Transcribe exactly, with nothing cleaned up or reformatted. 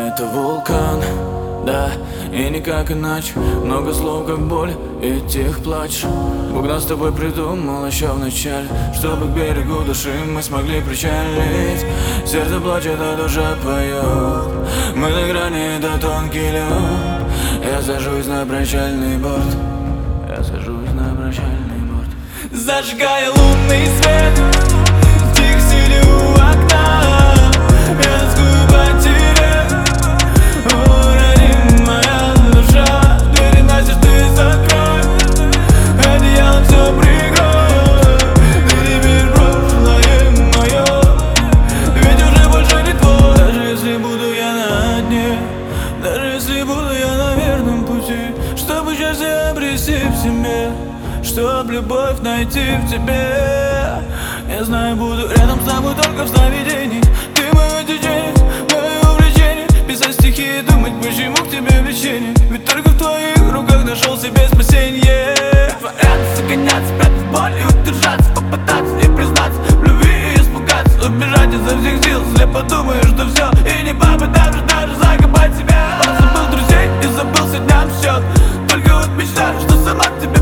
это вулкан, да, и никак иначе. Много слов, как боль, и тих плач. Бог нас с тобой придумал еще в начале, чтобы к берегу души мы смогли причалить. Сердце плачет, а душа поет. Мы на грани, это тонкий лед. Я сажусь на прощальный борт. Я сажусь на прощальный борт. Зажигая лунный свет, тихо сидя у окна, я тоскую по тебе, о, родимая душа. Двери настежь ты закрой, одеялом все прикрой. Ты теперь прошлое мое, ведь уже больше не твой. Даже если буду я на дне, даже если буду я на верном пути, чтобы счастье обрести в себе, чтоб любовь найти в тебе. Я знаю, буду рядом с тобой только в сновидении. Ты мое течение, мое увлечение. Писать стихи и думать, почему к тебе влечение. Ведь только в твоих руках нашел себе спасенье. Творяться, гоняться, прятать боль и удержаться, попытаться и признаться в любви и испугаться, убежать изо всех сил, слепо думаешь, что все, и не попытавшись даже закопать себя. Он забыл друзей и забылся дням счет, только вот мечта, что сама к тебе